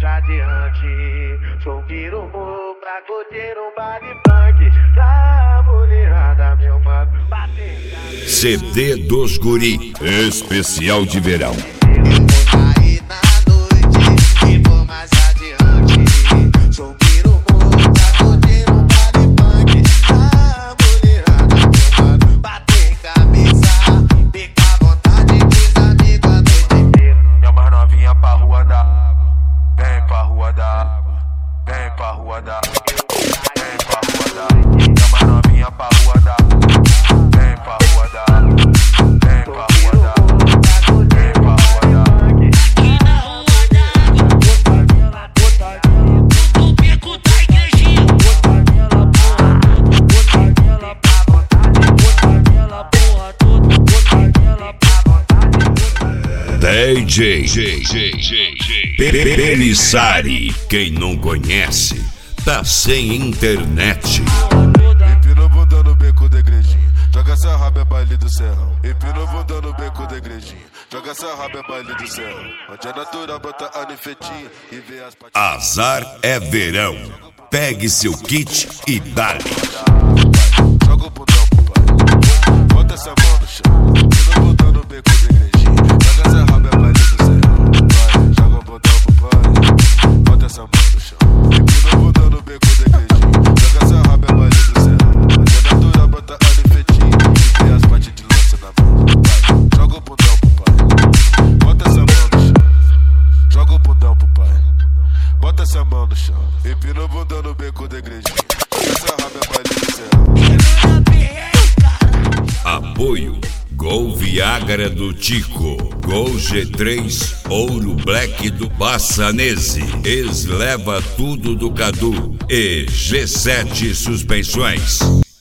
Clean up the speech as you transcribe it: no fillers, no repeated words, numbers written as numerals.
mais adiante. Sou pirumu pra curtir um baile funk. Pra mulherada, meu mano, bater. CD dos Guri, especial de verão. DJ Pelissari, quem não conhece, tá sem internet. Empina o bunda no beco da igrejinha, joga essa raba é baile do serrão. Empina o bunda no beco da igrejinha, joga essa raba é baile do serrão. Onde é natural bota a nefetinha e vê as patinhas. Azar é verão, pegue seu kit e dá-lhe. Joga o bundão pro pai, bota essa mão no chão. Empina o bunda no beco da igrejinha, joga essa raba é baile do serrão. Joga o bundão pro pai, bota essa mão no chão. Empina o bundão no beco da igrejinha, joga essa raba é baile do serrão. Onde é natural bota a nefetinha e vê as patinhas de lança na mão. Joga o bundão pro pai, bota essa mão no chão. Joga o bundão pro pai, bota essa mão no chão. Empina o bundão no beco da igrejinha, joga essa raba é baile do serrão. Apoio Gol Viagra do Tico, Gol G3 Ouro Black do Bassanese, Esleva Tudo do Cadu e G7 Suspensões.